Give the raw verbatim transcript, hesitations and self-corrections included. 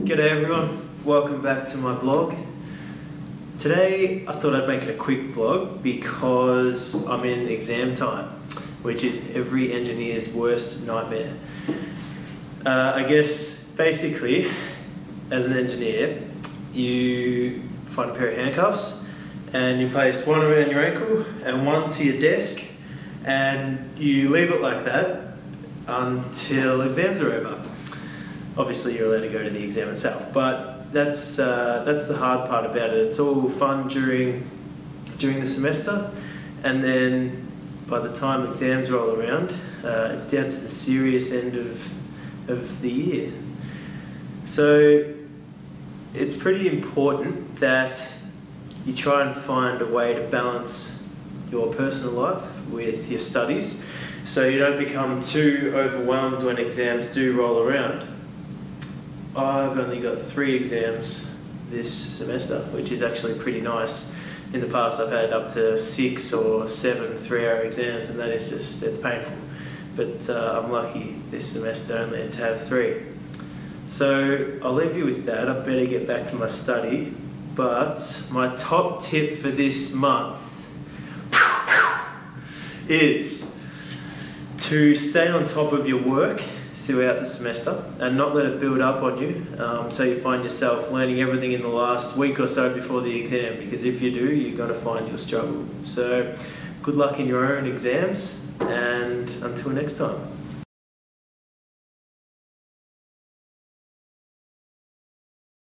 G'day everyone, welcome back to my blog. Today I thought I'd make it a quick vlog because I'm in exam time, which is every engineer's worst nightmare. Uh, I guess basically, as an engineer, you find a pair of handcuffs and you place one around your ankle and one to your desk, and you leave it like that until exams are over. Obviously you're allowed to go to the exam itself, but that's uh, that's the hard part about it. It's all fun during during the semester, and then by the time exams roll around, uh, it's down to the serious end of of the year. So it's pretty important that you try and find a way to balance your personal life with your studies, so you don't become too overwhelmed when exams do roll around. I've only got three exams this semester, which is actually pretty nice. In the past I've had up to six or seven three-hour exams, and that is just, it's painful. But uh, I'm lucky this semester only to have three. So I'll leave you with that. I better get back to my study. But my top tip for this month is to stay on top of your work throughout the semester and not let it build up on you, um, so you find yourself learning everything in the last week or so before the exam, because if you do, you're going to find you'll struggle. So good luck in your own exams, and until next time.